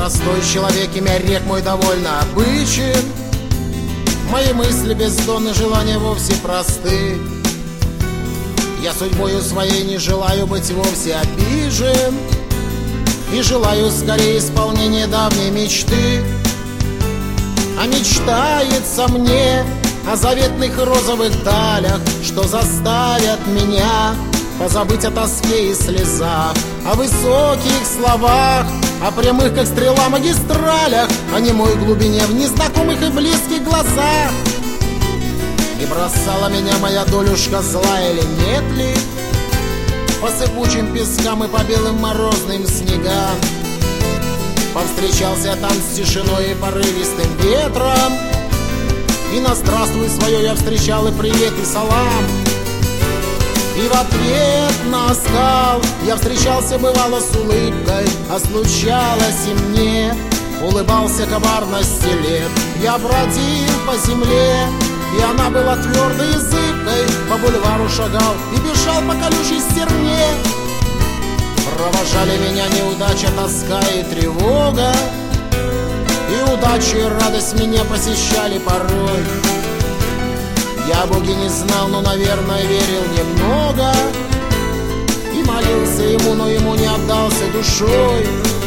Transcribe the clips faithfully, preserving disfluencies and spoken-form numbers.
простой человек, имя рек мой довольно обычен. Мои мысли бездонны, желания вовсе просты. Я судьбою своей не желаю быть вовсе обижен, и желаю скорее исполнения давней мечты. А мечтается мне о заветных розовых далях, что заставят меня позабыть о тоске и слезах, о высоких словах, о прямых, как стрела, магистралях, о немой глубине в незнакомых и близких глазах. Не бросала меня моя долюшка зла или нет ли? По сыпучим пескам и по белым морозным снегам повстречался там с тишиной и порывистым ветром, и на здравствуй свое я встречал и привет, и салам. И в ответ на оскал я встречался, бывало, с улыбкой, а случалось и мне улыбался коварности лет. Я бродил по земле, и она была твердой и зыбкой, по бульвару шагал и бежал по колючей стерне. Провожали меня неудача, тоска и тревога, и удача и радость меня посещали порой. Я о Боге не знал, но, наверное, верил немного, и молился ему, но ему не отдался душой.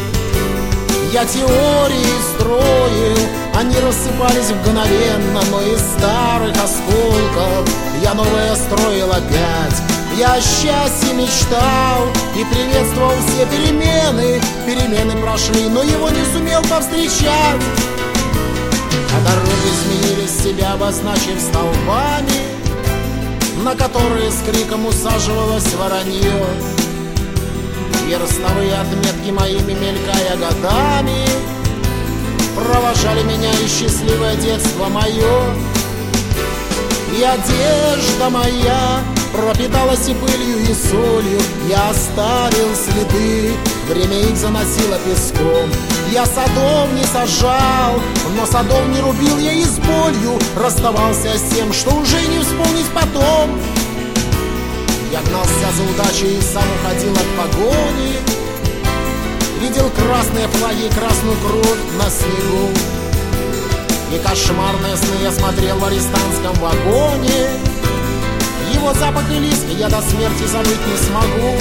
Я теории строил, они рассыпались мгновенно, но из старых осколков я новое строил опять. Я о счастье мечтал и приветствовал все перемены. Перемены прошли, но его не сумел повстречать. А дороги изменились, себя обозначив столбами, на которые с криком усаживалось воронье. Верстовые отметки моими, мелькая годами, провожали меня и счастливое детство мое. И одежда моя пропиталась и пылью, и солью. Я оставил следы, время их заносило песком. Я садов не сажал, но садов не рубил я и с болью расставался с тем, что уже не вспомнить потом. Я гнался за удачей и сам уходил от погони, видел красные флаги и красную кровь на снегу. И кошмарные сны я смотрел в арестантском вагоне. Его запах и лиск я до смерти забыть не смогу.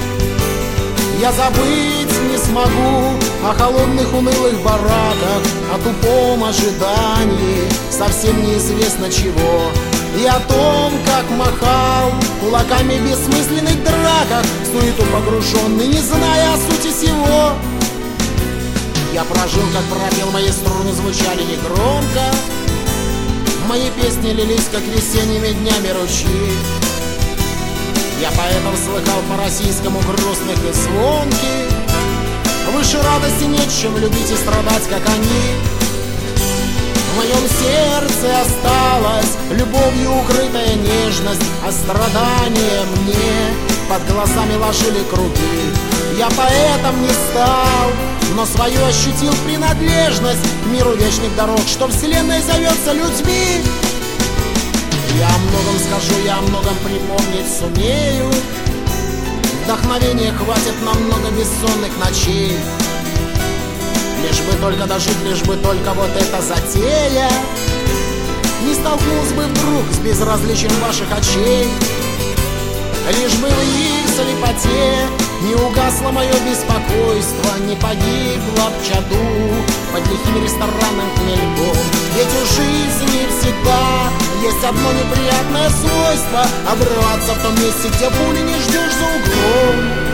Я забыть не смогу о холодных унылых бараках, о тупом ожидании совсем неизвестно чего, и о том, как махал кулаками в бессмысленных драках, в суету погруженный, не зная о сути сего. Я прожил, как пропел, мои струны звучали негромко, мои песни лились, как весенними днями ручьи. Я поэтому слыхал по-российскому грустных и звонких. Выше радости нет, чем любить и страдать, как они. В моем сердце осталась любовью укрытая нежность, а страдания мне под глазами ложили круги. Я поэтом не стал, но свою ощутил принадлежность к миру вечных дорог, что вселенной зовется людьми. Я о многом скажу, я о многом припомнить сумею. Вдохновения хватит на много бессонных ночей. Лишь бы только дожить, лишь бы только вот эта затея не столкнулась бы вдруг с безразличием ваших очей. Лишь бы в их слепоте не угасло мое беспокойство, не погибло в чаду под лихим ресторанным хмельком. Ведь у жизни всегда есть одно неприятное свойство — обрываться в том месте, где пули не ждешь за углом.